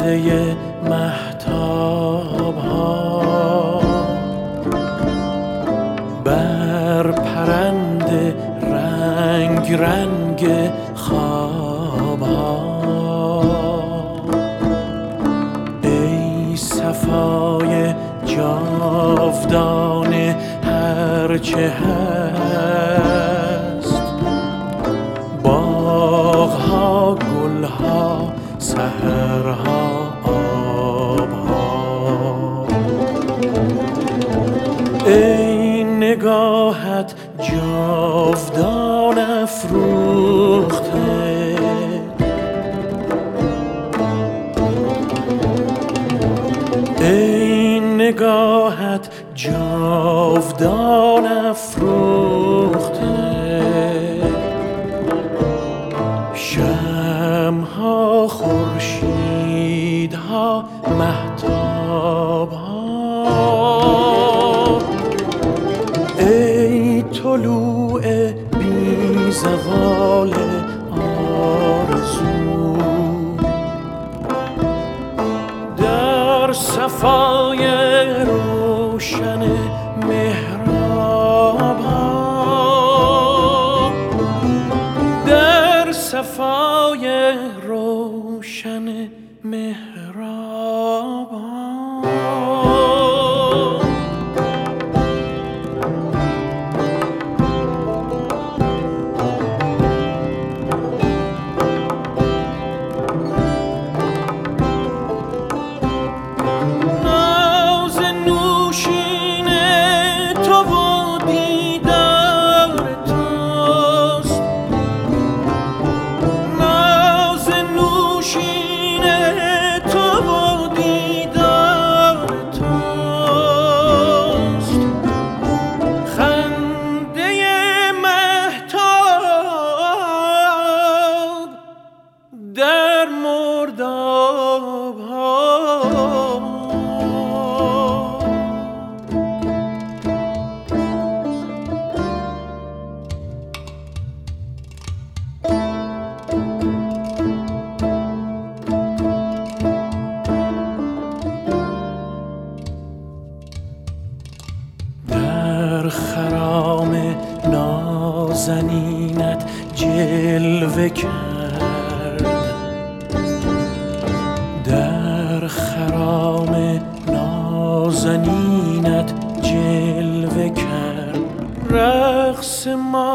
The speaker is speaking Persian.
خنده مهتاب ها بر پرنده رنگ رنگ خواب ها، ای صفای جاودان هرچه هست، باغها گلها سحرها آبها. ای نگاهت جاودان افروخته، ای نگاهت جاودان افروخته، شمع‌ها خورشیدها مهتاب‌ها، ای طلوع بی زوال آرزو، در صفای روشن محراب‌ها، در صفای روشن محراب‌ها. در خرام نازنینت جلوه کرد، در خرام نازنینت جلوه کرد، رقص ما